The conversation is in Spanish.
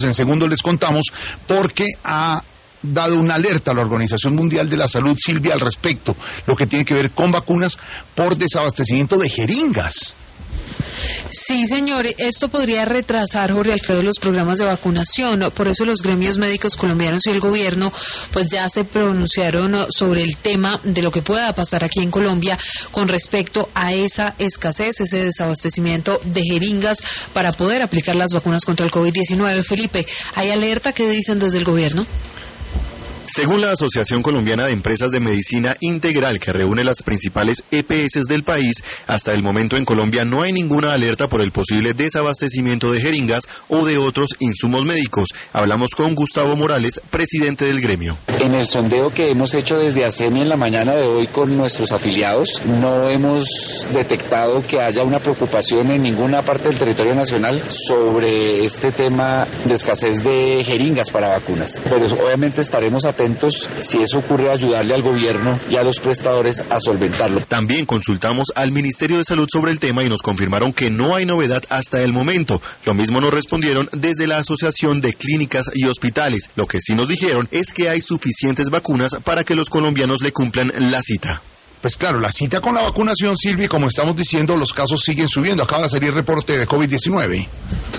En segundo les contamos porque ha dado una alerta a la Organización Mundial de la Salud, Silvia, al respecto, lo que tiene que ver con vacunas por desabastecimiento de jeringas. Sí, señor, esto podría retrasar, Jorge Alfredo, los programas de vacunación. Por eso los gremios médicos colombianos y el gobierno pues ya se pronunciaron sobre el tema de lo que pueda pasar aquí en Colombia con respecto a esa escasez, ese desabastecimiento de jeringas para poder aplicar las vacunas contra el COVID-19. Felipe, ¿hay alerta? ¿Qué dicen desde el gobierno? Según la Asociación Colombiana de Empresas de Medicina Integral, que reúne las principales EPS del país, hasta el momento en Colombia no hay ninguna alerta por el posible desabastecimiento de jeringas o de otros insumos médicos. Hablamos con Gustavo Morales, presidente del gremio. En el sondeo que hemos hecho desde ASEMI en la mañana de hoy con nuestros afiliados, no hemos detectado que haya una preocupación en ninguna parte del territorio nacional sobre este tema de escasez de jeringas para vacunas. Pero obviamente estaremos atentos, si eso ocurre, a ayudarle al gobierno y a los prestadores a solventarlo. También consultamos al Ministerio de Salud sobre el tema y nos confirmaron que no hay novedad hasta el momento. Lo mismo nos respondieron desde la Asociación de Clínicas y Hospitales. Lo que sí nos dijeron es que hay suficientes vacunas para que los colombianos le cumplan la cita. Pues claro, la cita con la vacunación, Silvia, como estamos diciendo, los casos siguen subiendo. Acaba de salir reporte de COVID-19.